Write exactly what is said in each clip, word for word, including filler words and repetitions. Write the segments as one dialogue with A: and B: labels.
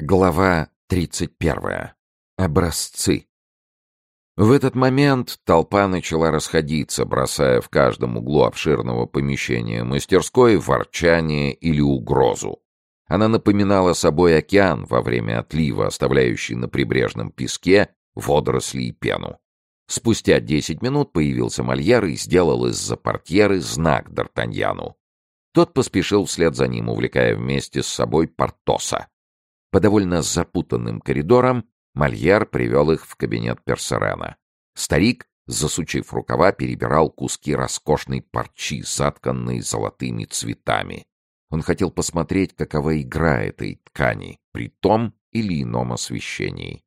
A: Глава тридцать первая. Образцы. В этот момент толпа начала расходиться, бросая в каждом углу обширного помещения мастерской ворчание или угрозу. Она напоминала собой океан во время отлива, оставляющий на прибрежном песке водоросли и пену. Спустя десять минут появился Мольер и сделал из-за портьеры знак Д'Артаньяну. Тот поспешил вслед за ним, увлекая вместе с собой Портоса. По довольно запутанным коридорам Мольер привел их в кабинет Персерена. Старик, засучив рукава, перебирал куски роскошной парчи, затканной золотыми цветами. Он хотел посмотреть, какова игра этой ткани при том или ином освещении.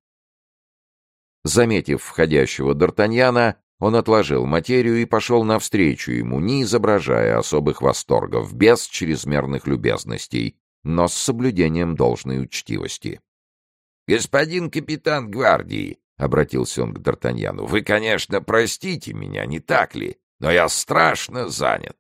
A: Заметив входящего Д'Артаньяна, он отложил материю и пошел навстречу ему, не изображая особых восторгов, без чрезмерных любезностей, но с соблюдением должной учтивости. «Господин капитан гвардии», — обратился он к Д'Артаньяну, — «вы, конечно, простите меня, не так ли? Но я страшно занят».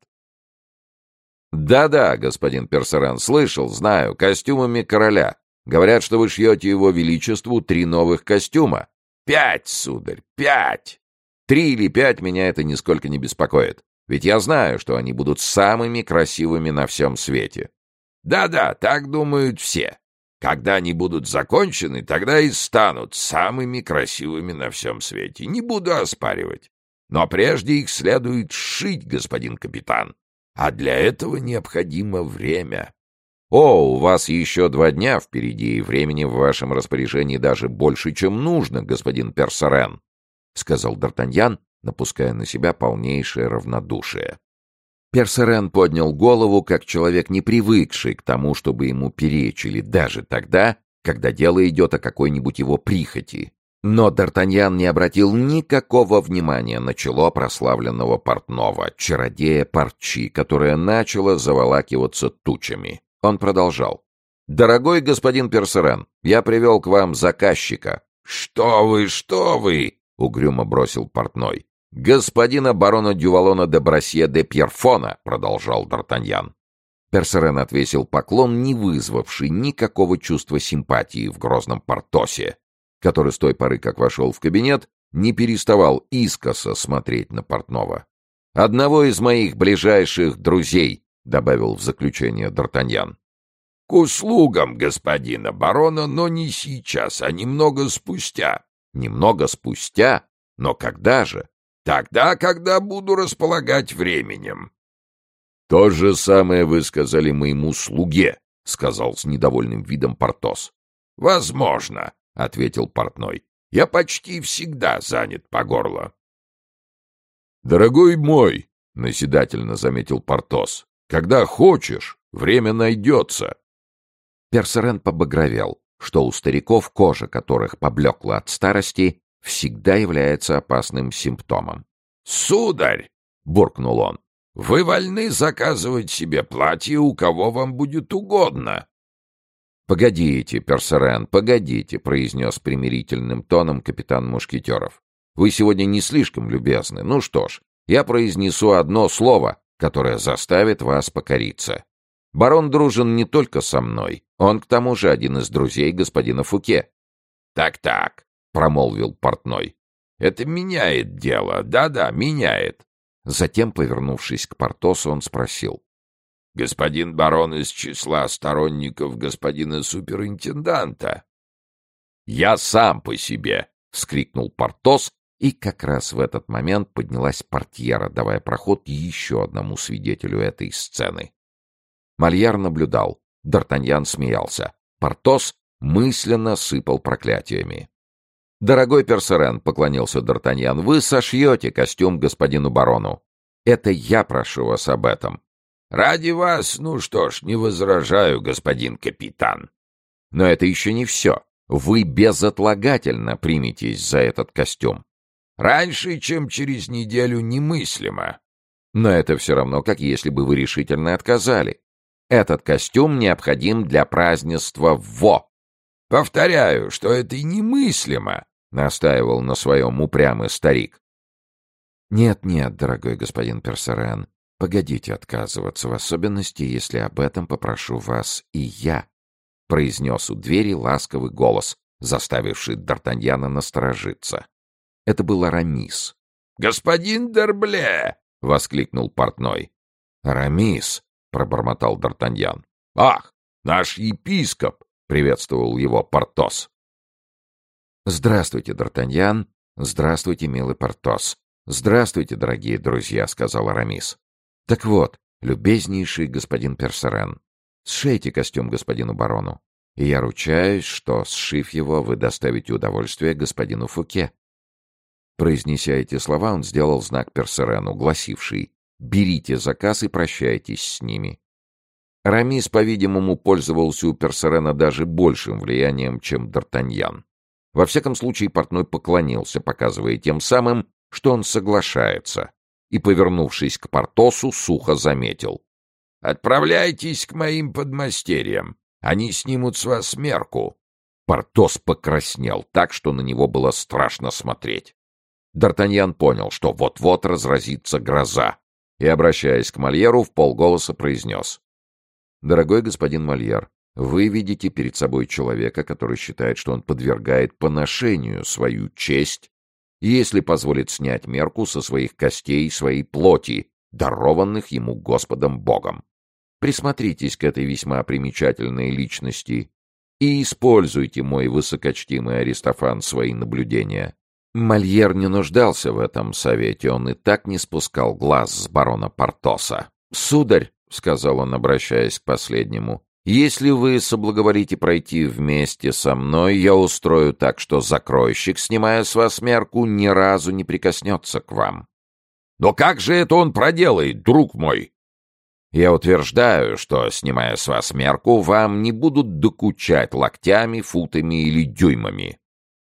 A: «Да-да, господин Персерен, слышал, знаю, костюмами короля. Говорят, что вы шьете его величеству три новых костюма». «Пять, сударь, пять!» «Три или пять меня это нисколько не беспокоит, ведь я знаю, что они будут самыми красивыми на всем свете». «Да-да, так думают все. Когда они будут закончены, тогда и станут самыми красивыми на всем свете. Не буду оспаривать. Но прежде их следует сшить, господин капитан. А для этого необходимо время». «О, у вас еще два дня впереди, и времени в вашем распоряжении даже больше, чем нужно, господин Персерен», — сказал Д'Артаньян, напуская на себя полнейшее равнодушие. Персерен поднял голову, как человек, не привыкший к тому, чтобы ему перечили, даже тогда, когда дело идет о какой-нибудь его прихоти. Но Д'Артаньян не обратил никакого внимания на чело прославленного портного, чародея парчи, которое начало заволакиваться тучами. Он продолжал. «Дорогой господин Персерен, я привел к вам заказчика». «Что вы, что вы!» — угрюмо бросил портной. «Господина барона Дювалона де Брасье де Пьерфона», — продолжал Д'Артаньян. Персерен отвесил поклон, не вызвавший никакого чувства симпатии в грозном Портосе, который с той поры, как вошел в кабинет, не переставал искоса смотреть на портного. «Одного из моих ближайших друзей», — добавил в заключение Д'Артаньян. «К услугам господина барона, но не сейчас, а немного спустя». «Немного спустя? Но когда же?» «Тогда, когда буду располагать временем». «То же самое вы сказали моему слуге», — сказал с недовольным видом Портос. «Возможно», — ответил портной. «Я почти всегда занят по горло». «Дорогой мой», — назидательно заметил Портос, — «когда хочешь, время найдется». Персерен побагровел, что у стариков, кожа которых поблекла от старости, всегда является опасным симптомом. «Сударь!» — буркнул он. «Вы вольны заказывать себе платье, у кого вам будет угодно». «Погодите, Персерен, погодите», — произнес примирительным тоном капитан Мушкетеров. «Вы сегодня не слишком любезны. Ну что ж, я произнесу одно слово, которое заставит вас покориться. Барон дружен не только со мной, он к тому же один из друзей господина Фуке». «Так-так», — промолвил портной. «Это меняет дело, да-да, меняет». Затем, повернувшись к Портосу, он спросил. «Господин барон из числа сторонников господина суперинтенданта?» «Я сам по себе!» — вскрикнул Портос, и как раз в этот момент поднялась портьера, давая проход еще одному свидетелю этой сцены. Мольер наблюдал, Д'Артаньян смеялся, Портос мысленно сыпал проклятиями. «Дорогой Персерен», — поклонился Д'Артаньян, — «вы сошьете костюм господину барону. Это я прошу вас об этом». «Ради вас, ну что ж, не возражаю, господин капитан». «Но это еще не все. Вы безотлагательно приметесь за этот костюм». «Раньше, чем через неделю, немыслимо». «Но это все равно, как если бы вы решительно отказали. Этот костюм необходим для празднества Во». «Повторяю, что это и немыслимо», — настаивал на своем упрямый старик. «Нет-нет, дорогой господин Персерен, погодите отказываться, в особенности, если об этом попрошу вас и я». — произнес у двери ласковый голос, заставивший Д'Артаньяна насторожиться. Это был Арамис. «Господин Д'Арбле!» — воскликнул портной. «Арамис!» — пробормотал Д'Артаньян. «Ах, наш епископ!» — приветствовал его Портос. «Здравствуйте, Д'Артаньян! Здравствуйте, милый Портос! Здравствуйте, дорогие друзья!» — сказал Арамис. «Так вот, любезнейший господин Персерен, сшейте костюм господину барону, и я ручаюсь, что, сшив его, вы доставите удовольствие господину Фуке». Произнеся эти слова, он сделал знак Персерену, гласивший: «Берите заказ и прощайтесь с ними». Арамис, по-видимому, пользовался у Персерена даже большим влиянием, чем Д'Артаньян. Во всяком случае, портной поклонился, показывая тем самым, что он соглашается, и, повернувшись к Портосу, сухо заметил: «Отправляйтесь к моим подмастерьям, они снимут с вас мерку». Портос покраснел так, что на него было страшно смотреть. Д'Артаньян понял, что вот-вот разразится гроза, и, обращаясь к Мольеру, вполголоса произнес: «Дорогой господин Мольер, вы видите перед собой человека, который считает, что он подвергает поношению свою честь, если позволит снять мерку со своих костей и своей плоти, дарованных ему Господом Богом. Присмотритесь к этой весьма примечательной личности и используйте, мой высокочтимый Аристофан, свои наблюдения». Мольер не нуждался в этом совете, он и так не спускал глаз с барона Портоса. «Сударь», — сказал он, обращаясь к последнему, — «если вы соблаговолите пройти вместе со мной, я устрою так, что закройщик, снимая с вас мерку, ни разу не прикоснется к вам». «Но как же это он проделает, друг мой?» «Я утверждаю, что, снимая с вас мерку, вам не будут докучать локтями, футами или дюймами.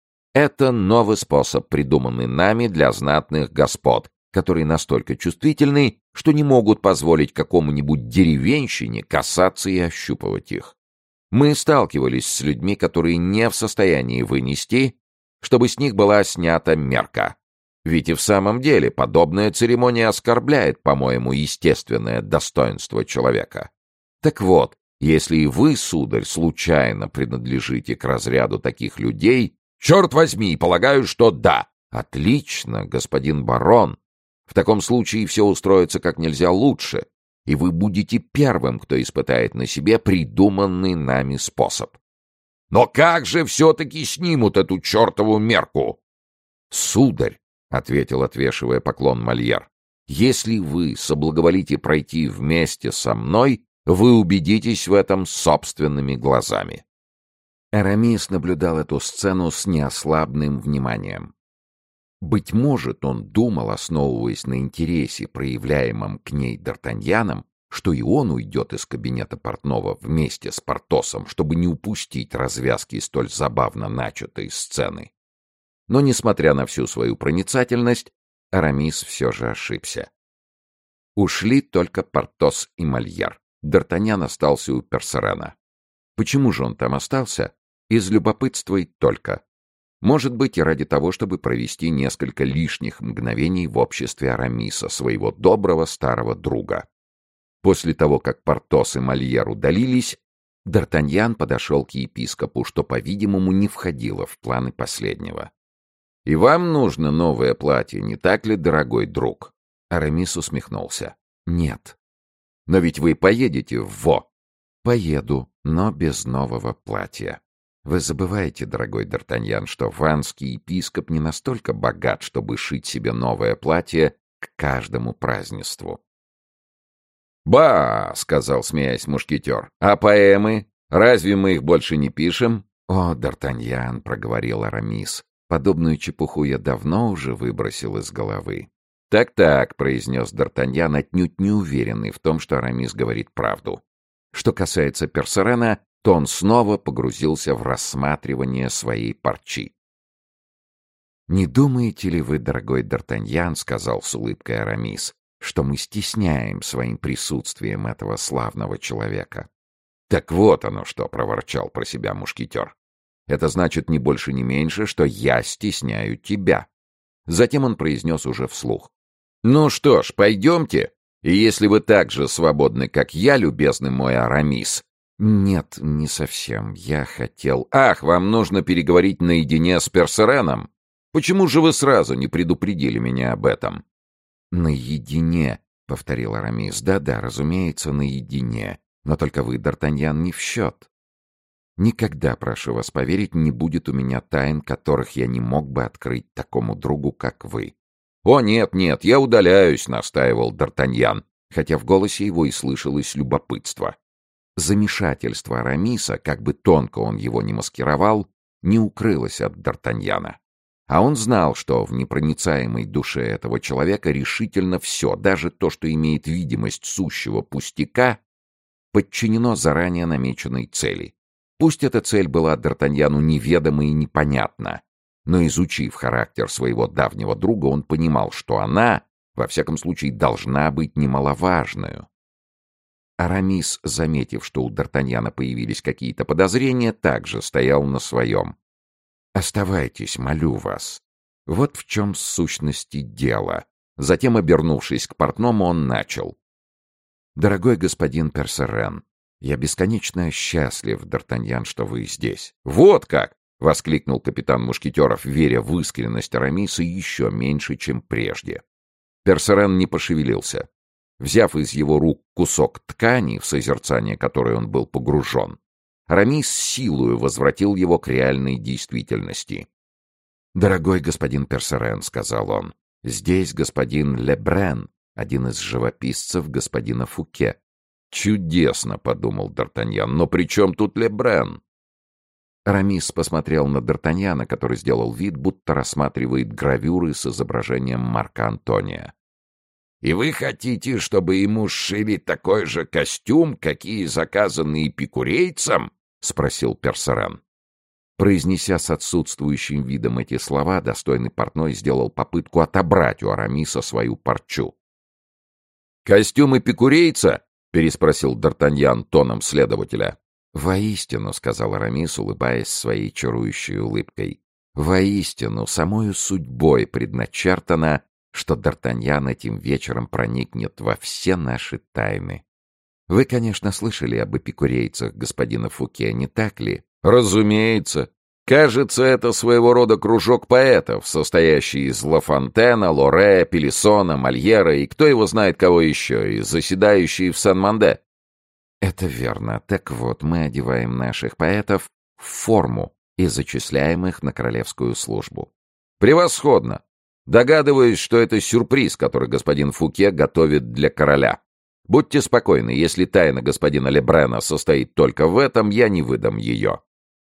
A: Это новый способ, придуманный нами для знатных господ, которые настолько чувствительны, что не могут позволить какому-нибудь деревенщине касаться и ощупывать их. Мы сталкивались с людьми, которые не в состоянии вынести, чтобы с них была снята мерка. Ведь и в самом деле подобная церемония оскорбляет, по-моему, естественное достоинство человека. Так вот, если и вы, сударь, случайно принадлежите к разряду таких людей, черт возьми, полагаю, что да. Отлично, господин барон. В таком случае все устроится как нельзя лучше, и вы будете первым, кто испытает на себе придуманный нами способ. Но как же все-таки снимут эту чертову мерку? Сударь, — ответил, отвешивая поклон Мольер, — если вы соблаговолите пройти вместе со мной, вы убедитесь в этом собственными глазами. Арамис наблюдал эту сцену с неослабным вниманием. Быть может, он думал, основываясь на интересе, проявляемом к ней Д'Артаньяном, что и он уйдет из кабинета портного вместе с Портосом, чтобы не упустить развязки столь забавно начатой сцены. Но, несмотря на всю свою проницательность, Арамис все же ошибся. Ушли только Портос и Мольер. Д'Артаньян остался у Персерена. Почему же он там остался? Из любопытства и только. Может быть, и ради того, чтобы провести несколько лишних мгновений в обществе Арамиса, своего доброго старого друга. После того, как Портос и Мольер удалились, Д'Артаньян подошел к епископу, что, по-видимому, не входило в планы последнего. «И вам нужно новое платье, не так ли, дорогой друг?» Арамис усмехнулся. «Нет». «Но ведь вы поедете в Во». «Поеду, но без нового платья. Вы забываете, дорогой Д'Артаньян, что ванский епископ не настолько богат, чтобы шить себе новое платье к каждому празднеству». «Ба!» — сказал, смеясь мушкетер. «А поэмы? Разве мы их больше не пишем?» «О, Д'Артаньян!» — проговорил Арамис. «Подобную чепуху я давно уже выбросил из головы». «Так-так», — произнес Д'Артаньян, отнюдь не уверенный в том, что Арамис говорит правду. Что касается Персерена, то он снова погрузился в рассматривание своей парчи. «Не думаете ли вы, дорогой Д'Артаньян, — сказал с улыбкой Арамис, — что мы стесняем своим присутствием этого славного человека?» «Так вот оно что!» — проворчал про себя мушкетер. «Это значит не больше, не меньше, что я стесняю тебя». Затем он произнес уже вслух: «Ну что ж, пойдемте, и если вы так же свободны, как я, любезный мой Арамис, Нет, не совсем. Я хотел... Ах, вам нужно переговорить наедине с Персереном? Почему же вы сразу не предупредили меня об этом? Наедине, — повторил Арамис. Да-да, разумеется, наедине. Но только вы, Д'Артаньян, не в счет. Никогда, прошу вас поверить, не будет у меня тайн, которых я не мог бы открыть такому другу, как вы. О, нет, нет, я удаляюсь, — настаивал Д'Артаньян, хотя в голосе его и слышалось любопытство. Замешательство Арамиса, как бы тонко он его не маскировал, не укрылось от Д'Артаньяна. А он знал, что в непроницаемой душе этого человека решительно все, даже то, что имеет видимость сущего пустяка, подчинено заранее намеченной цели. Пусть эта цель была Д'Артаньяну неведома и непонятна, но, изучив характер своего давнего друга, он понимал, что она, во всяком случае, должна быть немаловажною. Арамис, заметив, что у Д'Артаньяна появились какие-то подозрения, также стоял на своем. «Оставайтесь, молю вас. Вот в чем сущности дело». Затем, обернувшись к портному, он начал. «Дорогой господин Персерен, я бесконечно счастлив, Д'Артаньян, что вы здесь». «Вот как!» — воскликнул капитан Мушкетеров, веря в искренность Арамиса еще меньше, чем прежде. Персерен не пошевелился. Взяв из его рук кусок ткани, в созерцание которой он был погружен, Арамис силою возвратил его к реальной действительности. «Дорогой господин Персерен, — сказал он, — здесь господин Лебрен, один из живописцев господина Фуке». «Чудесно, — подумал Д'Артаньян, — но при чем тут Лебрен?» Арамис посмотрел на Д'Артаньяна, который сделал вид, будто рассматривает гравюры с изображением Марка Антония. «И вы хотите, чтобы ему сшили такой же костюм, какие заказаны эпикурейцам?» — спросил Персерен. Произнеся с отсутствующим видом эти слова, достойный портной сделал попытку отобрать у Арамиса свою парчу. «Костюм эпикурейца?» — переспросил Д'Артаньян тоном следователя. «Воистину, — сказал Арамис, улыбаясь своей чарующей улыбкой, — воистину, самою судьбой предначертано, что Д'Артаньян этим вечером проникнет во все наши тайны. Вы, конечно, слышали об эпикурейцах господина Фуке, не так ли?» «Разумеется. Кажется, это своего рода кружок поэтов, состоящий из Ла Фонтена, Лоре, Пелесона, Мольера и кто его знает кого еще, и заседающий в Сан-Манде». «Это верно. Так вот, мы одеваем наших поэтов в форму и зачисляем их на королевскую службу». «Превосходно! Догадываюсь, что это сюрприз, который господин Фуке готовит для короля. Будьте спокойны, если тайна господина Лебрена состоит только в этом, я не выдам ее».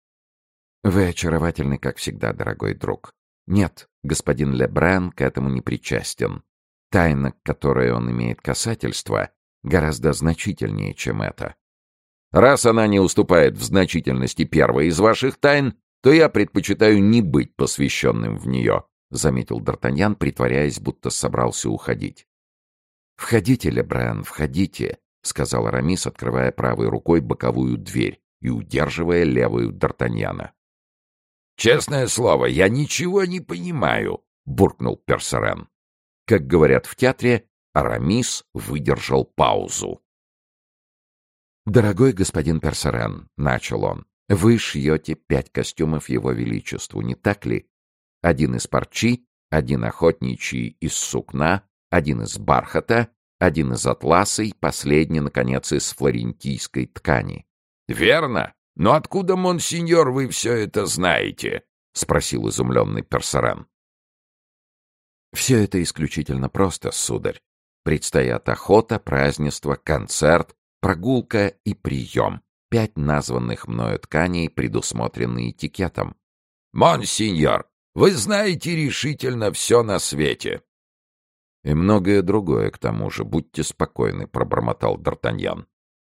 A: «Вы очаровательны, как всегда, дорогой друг. Нет, господин Лебрен к этому не причастен. Тайна, к которой он имеет касательство, гораздо значительнее, чем это. Раз она не уступает в значительности первой из ваших тайн, то я предпочитаю не быть посвященным в нее», — заметил Д'Артаньян, притворяясь, будто собрался уходить. «Входите, Лебрен, входите», — сказал Арамис, открывая правой рукой боковую дверь и удерживая левую Д'Артаньяна. «Честное слово, я ничего не понимаю», — буркнул Персерен. Как говорят в театре, Арамис выдержал паузу. «Дорогой господин Персерен, — начал он, — вы шьете пять костюмов его величеству, не так ли? Один из парчи, один охотничий из сукна, один из бархата, один из атласа и последний, наконец, из флорентийской ткани». «Верно? Но откуда, монсеньор, вы все это знаете?» — спросил изумленный Персерен. «Все это исключительно просто, сударь. Предстоят охота, празднество, концерт, прогулка и прием. Пять названных мною тканей предусмотрены этикетом». «Монсеньор, вы знаете решительно все на свете». «И многое другое, к тому же, будьте спокойны», — пробормотал Д'Артаньян.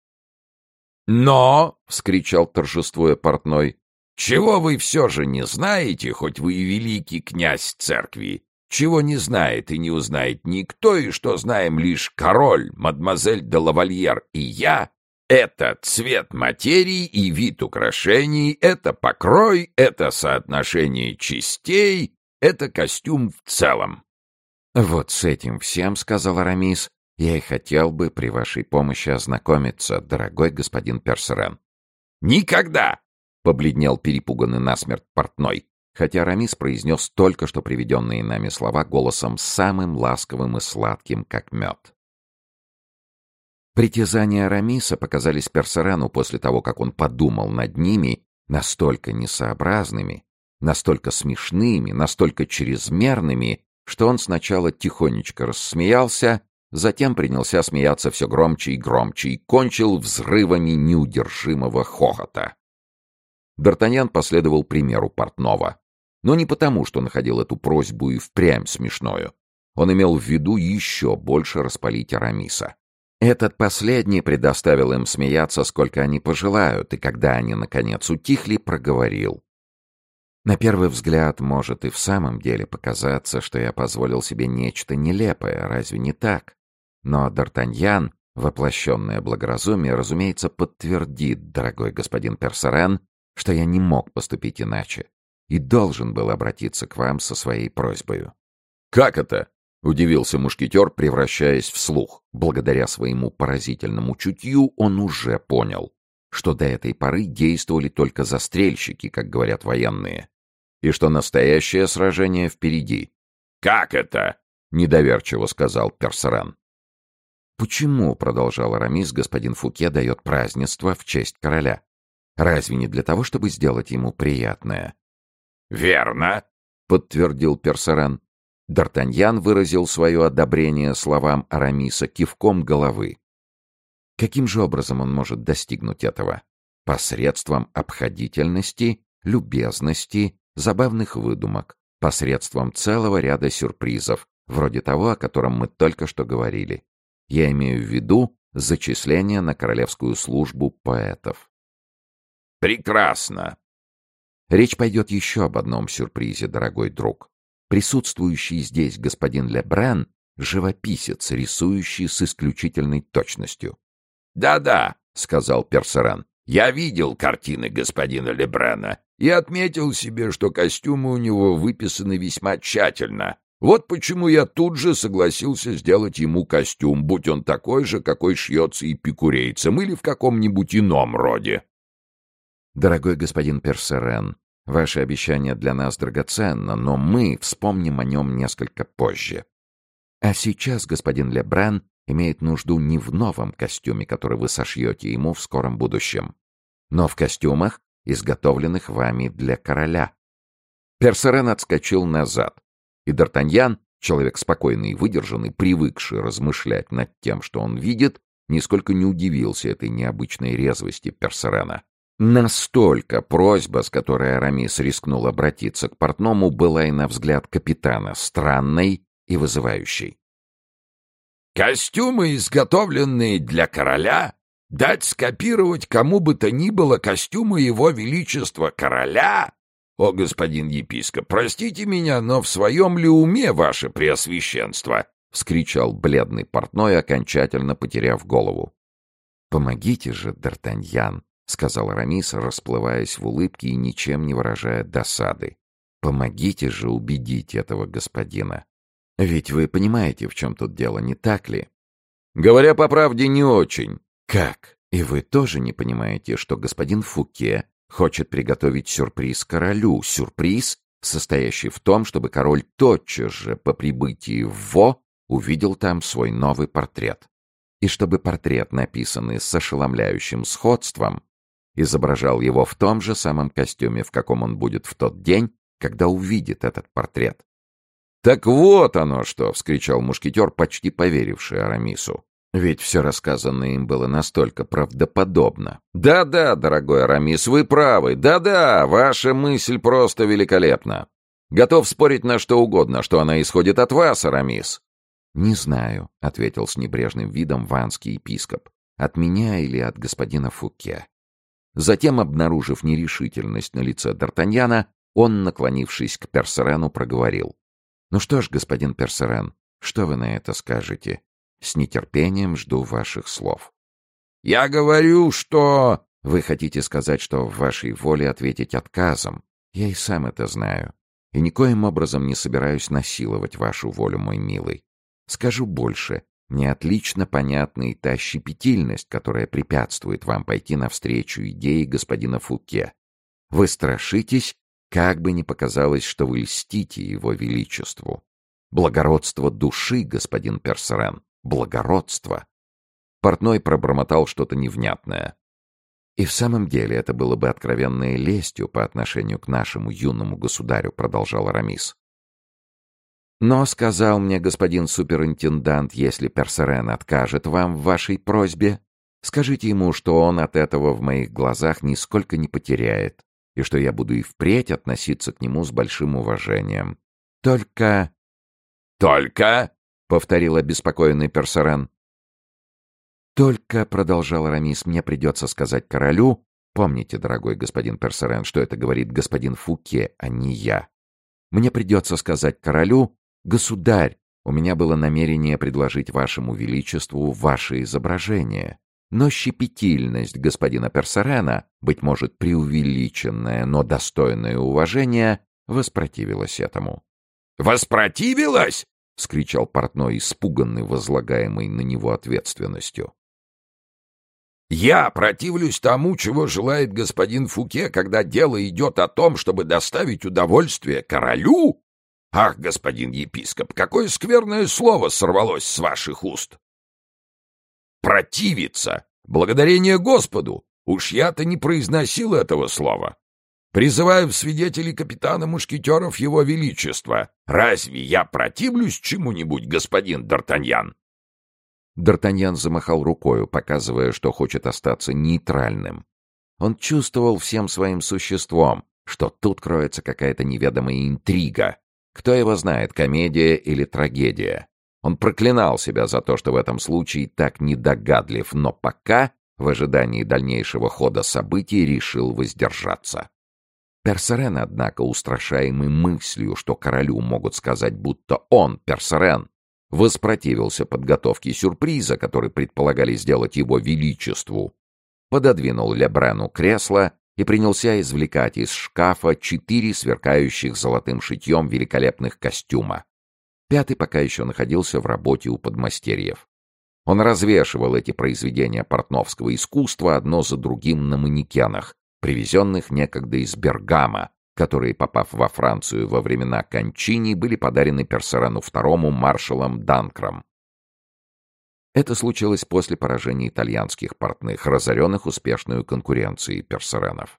A: «Но!» — вскричал торжествуя портной. «Чего вы все же не знаете, хоть вы и великий князь церкви? Чего не знает и не узнает никто, и что знаем лишь король, мадемуазель де лавальер и я, это цвет материи и вид украшений, это покрой, это соотношение частей, это костюм в целом». «Вот с этим всем, — сказал Арамис, — я и хотел бы при вашей помощи ознакомиться, дорогой господин Персерен. Никогда!» — побледнел перепуганный насмерть портной, хотя Арамис произнес только что приведенные нами слова голосом самым ласковым и сладким, как мед. Притязания Арамиса показались Персерану после того, как он подумал над ними, настолько несообразными, настолько смешными, настолько чрезмерными, что он сначала тихонечко рассмеялся, затем принялся смеяться все громче и громче и кончил взрывами неудержимого хохота. Д'Артаньян последовал примеру портного, но не потому, что находил эту просьбу и впрямь смешною. Он имел в виду еще больше распалить Арамиса. Этот последний предоставил им смеяться, сколько они пожелают, и когда они, наконец, утихли, проговорил. На первый взгляд может и в самом деле показаться, что я позволил себе нечто нелепое, разве не так? Но Д'Артаньян, воплощенное благоразумие, разумеется, подтвердит, дорогой господин Персерен, что я не мог поступить иначе и должен был обратиться к вам со своей просьбою. «Как это?» — удивился мушкетер, превращаясь в слух. Благодаря своему поразительному чутью он уже понял, что до этой поры действовали только застрельщики, как говорят военные, и что настоящее сражение впереди. «Как это?» — недоверчиво сказал Персерен. «Почему, — продолжал Арамис, — господин Фуке дает празднество в честь короля? Разве не для того, чтобы сделать ему приятное?» «Верно», — подтвердил Персерен. Д'Артаньян выразил свое одобрение словам Арамиса кивком головы. Каким же образом он может достигнуть этого? Посредством обходительности, любезности, забавных выдумок, посредством целого ряда сюрпризов, вроде того, о котором мы только что говорили. Я имею в виду зачисление на королевскую службу поэтов. «Прекрасно!» Речь пойдет еще об одном сюрпризе, дорогой друг. Присутствующий здесь господин Лебран — живописец, рисующий с исключительной точностью. «Да-да», — сказал Персерен, — «я видел картины господина Лебрана и отметил себе, что костюмы у него выписаны весьма тщательно. Вот почему я тут же согласился сделать ему костюм, будь он такой же, какой шьется эпикурейцам или в каком-нибудь ином роде». «Дорогой господин Персерен, ваше обещание для нас драгоценно, но мы вспомним о нем несколько позже. А сейчас господин Лебран имеет нужду не в новом костюме, который вы сошьете ему в скором будущем, но в костюмах, изготовленных вами для короля». Персерен отскочил назад, и Д'Артаньян, человек спокойный и выдержанный, привыкший размышлять над тем, что он видит, нисколько не удивился этой необычной резвости Персерена. Настолько просьба, с которой Арамис рискнул обратиться к портному, была и на взгляд капитана странной и вызывающей. «Костюмы, изготовленные для короля? Дать скопировать кому бы то ни было костюмы его величества короля? О, господин епископ, простите меня, но в своем ли уме ваше преосвященство?» — вскричал бледный портной, окончательно потеряв голову. «Помогите же, Д'Артаньян», — сказал Арамис, расплываясь в улыбке и ничем не выражая досады. «Помогите же убедить этого господина. Ведь вы понимаете, в чем тут дело, не так ли?» «Говоря по правде, не очень». «Как? И вы тоже не понимаете, что господин Фуке хочет приготовить сюрприз королю, сюрприз, состоящий в том, чтобы король тотчас же по прибытии в Во увидел там свой новый портрет, и чтобы портрет, написанный с ошеломляющим сходством, изображал его в том же самом костюме, в каком он будет в тот день, когда увидит этот портрет». «Так вот оно что!» — вскричал мушкетер, почти поверивший Арамису. Ведь все рассказанное им было настолько правдоподобно. «Да-да, дорогой Арамис, вы правы. Да-да, ваша мысль просто великолепна. Готов спорить на что угодно, что она исходит от вас, Арамис». «Не знаю», — ответил с небрежным видом ванский епископ. «От меня или от господина Фуке?» Затем, обнаружив нерешительность на лице Д'Артаньяна, он, наклонившись к Персерену, проговорил. «Ну что ж, господин Персерен, что вы на это скажете? С нетерпением жду ваших слов». «Я говорю, что...» «Вы хотите сказать, что в вашей воле ответить отказом? Я и сам это знаю. И никоим образом не собираюсь насиловать вашу волю, мой милый. Скажу больше. Мне отлично понятна и та щепетильность, которая препятствует вам пойти навстречу идее господина Фуке. Вы страшитесь, как бы ни показалось, что вы льстите его величеству. Благородство души, господин Персерен, благородство. Портной пробормотал что-то невнятное. И в самом деле это было бы откровенной лестью по отношению к нашему юному государю, продолжал Арамис. Но, сказал мне господин суперинтендант, если Персерен откажет вам в вашей просьбе, скажите ему, что он от этого в моих глазах нисколько не потеряет, и что я буду и впредь относиться к нему с большим уважением. Только... «Только?» — повторил обеспокоенный Персерен. «Только, — продолжал Арамис, — мне придется сказать королю, помните, дорогой господин Персерен, что это говорит господин Фуке, а не я. Мне придется сказать королю: государь, у меня было намерение предложить вашему величеству ваше изображение, но щепетильность господина Персерена, быть может, преувеличенная, но достойное уважения, воспротивилась этому». «Воспротивилась?» — вскричал портной, испуганный возлагаемой на него ответственностью. «Я противлюсь тому, чего желает господин Фуке, когда дело идет о том, чтобы доставить удовольствие королю? Ах, господин епископ, какое скверное слово сорвалось с ваших уст! Противиться! Благодарение Господу! Уж я-то не произносил этого слова. Призываю в свидетели капитана мушкетеров его величества. Разве я противлюсь чему-нибудь, господин Д'Артаньян?» Д'Артаньян замахал рукою, показывая, что хочет остаться нейтральным. Он чувствовал всем своим существом, что тут кроется какая-то неведомая интрига. Кто его знает, комедия или трагедия. Он проклинал себя за то, что в этом случае так недогадлив, но пока, в ожидании дальнейшего хода событий, решил воздержаться. Персерен, однако, устрашаемый мыслью, что королю могут сказать, будто он, Персерен, воспротивился подготовке сюрприза, который предполагали сделать его величеству, пододвинул Лебрену кресло и принялся извлекать из шкафа четыре сверкающих золотым шитьем великолепных костюма. Пятый пока еще находился в работе у подмастерьев. Он развешивал эти произведения портновского искусства одно за другим на манекенах, привезенных некогда из Бергама, которые, попав во Францию во времена Кончини, были подарены Персерену второму маршалом Данкром. Это случилось после поражения итальянских портных, разоренных успешной конкуренцией Персеренов.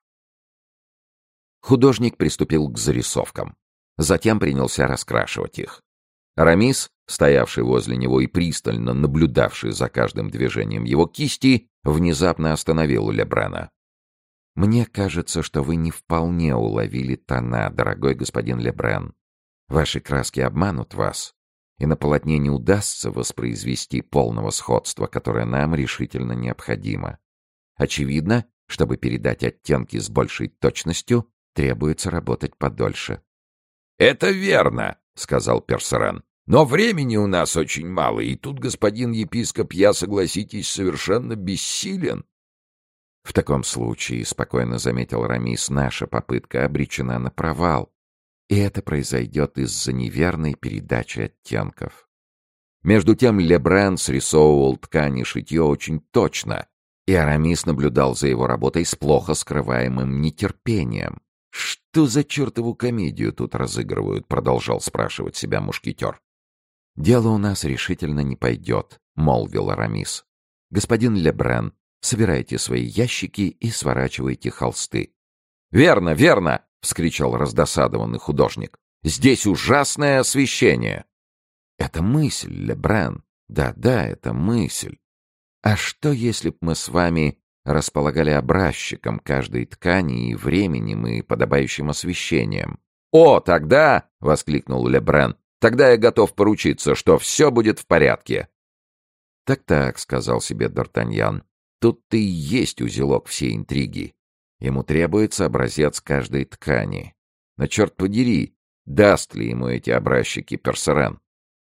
A: Художник приступил к зарисовкам. Затем принялся раскрашивать их. Арамис, стоявший возле него и пристально наблюдавший за каждым движением его кисти, внезапно остановил Лебрена. «Мне кажется, что вы не вполне уловили тона, дорогой господин Лебрен. Ваши краски обманут вас, и на полотне не удастся воспроизвести полного сходства, которое нам решительно необходимо. Очевидно, чтобы передать оттенки с большей точностью, требуется работать подольше». «Это верно», — сказал Персерен. «Но времени у нас очень мало, и тут, господин епископ, я, согласитесь, совершенно бессилен». «В таком случае, — спокойно заметил Арамис, — наша попытка обречена на провал, и это произойдет из-за неверной передачи оттенков». Между тем Лебрен срисовывал ткань и шитье очень точно, и Арамис наблюдал за его работой с плохо скрываемым нетерпением. «Что за чертову комедию тут разыгрывают?» — продолжал спрашивать себя мушкетер. «Дело у нас решительно не пойдет», — молвил Арамис. «Господин Лебрен, собирайте свои ящики и сворачивайте холсты». «Верно, верно!» — вскричал раздосадованный художник. «Здесь ужасное освещение!» «Это мысль, Лебрен. Да-да, это мысль. А что, если б мы с вами располагали образчиком каждой ткани и временем, и подобающим освещением?» «О, тогда!» — воскликнул Лебрен. «Тогда я готов поручиться, что все будет в порядке». «Так-так», — сказал себе Д'Артаньян. «Тут-то и есть узелок всей интриги. Ему требуется образец каждой ткани. Но, черт подери, даст ли ему эти образчики Персерен?»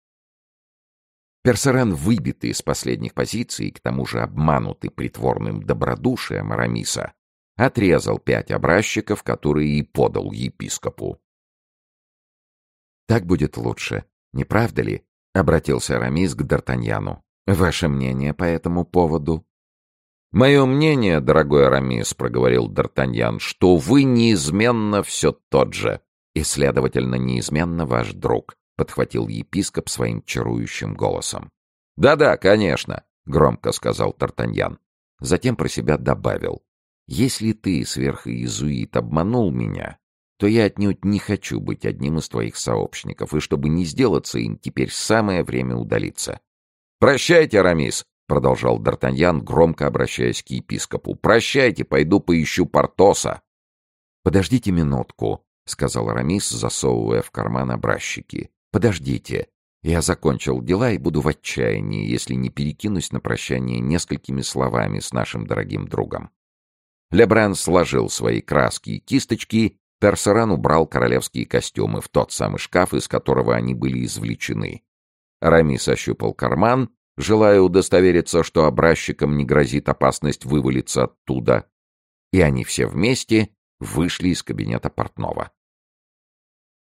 A: Персерен, выбитый из последних позиций и к тому же обманутый притворным добродушием Арамиса, отрезал пять образчиков, которые и подал епископу. «Так будет лучше, не правда ли?» — обратился Арамис к Д'Артаньяну.
B: Ваше мнение по этому поводу?
A: «Мое мнение, дорогой Арамис, — проговорил Д'Артаньян, — что вы неизменно все тот же,
B: и, следовательно, неизменно ваш друг», — подхватил епископ своим чарующим голосом.
A: «Да-да, конечно», — громко сказал Д'Артаньян.
B: Затем про себя добавил: «Если ты, сверхиезуит, обманул меня, то я отнюдь не хочу быть одним из твоих сообщников, и чтобы не сделаться им, теперь самое время удалиться».
A: «Прощайте, Арамис», — продолжал Д'Артаньян, громко обращаясь к епископу. «Прощайте, пойду поищу Портоса».
B: «Подождите минутку», — сказал Арамис, засовывая в карман образчики. «Подождите. Я закончил дела и буду в отчаянии, если не перекинусь на прощание несколькими словами с нашим дорогим другом». Лебран сложил свои краски и кисточки, Персеран убрал королевские костюмы в тот самый шкаф, из которого они были извлечены. Арамис ощупал карман, желая удостовериться, что образчикам не грозит опасность вывалиться оттуда, и они все вместе вышли из кабинета портного.